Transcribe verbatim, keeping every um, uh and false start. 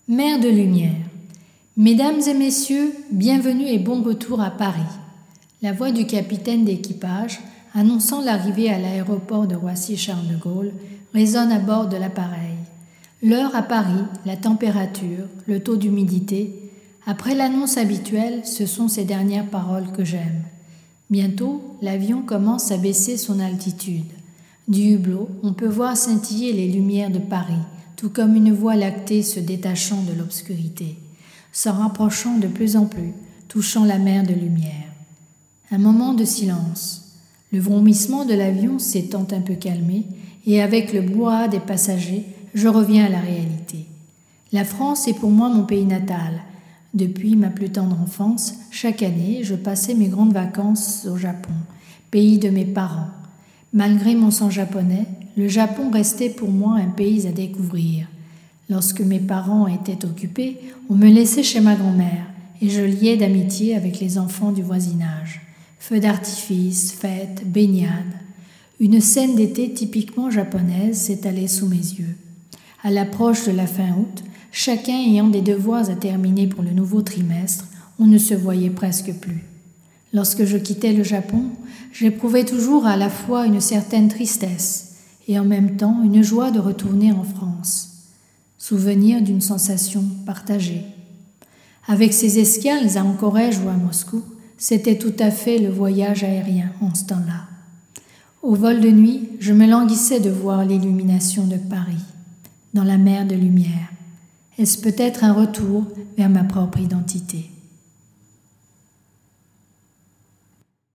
Mer de lumière. Mesdames et messieurs, bienvenue et bon retour à Paris. La voix du capitaine d'équipage, annonçant l'arrivée à l'aéroport de Roissy-Charles de Gaulle, résonne à bord de l'appareil. L'heure à Paris, la température, le taux d'humidité. Après l'annonce habituelle, ce sont ces dernières paroles que j'aime. Bientôt, l'avion commence à baisser son altitude. Du hublot, on peut voir scintiller les lumières de Paris, tout comme une voie lactée se détachant de l'obscurité, s'en rapprochant de plus en plus, touchant la mer de lumière. Un moment de silence. Le vomissement de l'avion s'étant un peu calmé, et avec le brouhaha des passagers, je reviens à la réalité. La France est pour moi mon pays natal. Depuis ma plus tendre enfance, chaque année, je passais mes grandes vacances au Japon, pays de mes parents. Malgré mon sang japonais, le Japon restait pour moi un pays à découvrir. Lorsque mes parents étaient occupés, on me laissait chez ma grand-mère et je liais d'amitié avec les enfants du voisinage. Feux d'artifice, fêtes, baignades. Une scène d'été typiquement japonaise s'étalait sous mes yeux. À l'approche de la fin août, chacun ayant des devoirs à terminer pour le nouveau trimestre, on ne se voyait presque plus. Lorsque je quittais le Japon, j'éprouvais toujours à la fois une certaine tristesse et en même temps une joie de retourner en France. Souvenir d'une sensation partagée. Avec ces escales à Anchorage ou à Moscou, c'était tout à fait le voyage aérien en ce temps-là. Au vol de nuit, je me languissais de voir l'illumination de Paris, dans la mer de lumière. Est-ce peut-être un retour vers ma propre identité ?